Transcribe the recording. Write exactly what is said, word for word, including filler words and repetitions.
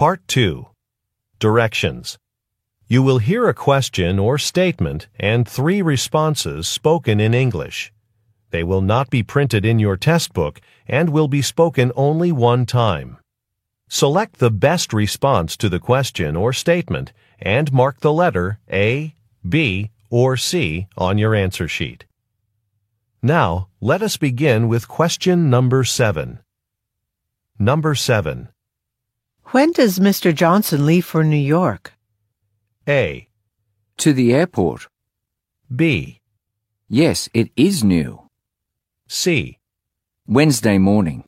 Part two. Directions. You will hear a question or statement and three responses spoken in English. They will not be printed in your test book and will be spoken only one time. Select the best response to the question or statement and mark the letter A, B, or C on your answer sheet. Now, let us begin with question number seven. Number seven. When does Mister Johnson leave for New York? A. To the airport. B. Yes, it is new. C. Wednesday morning.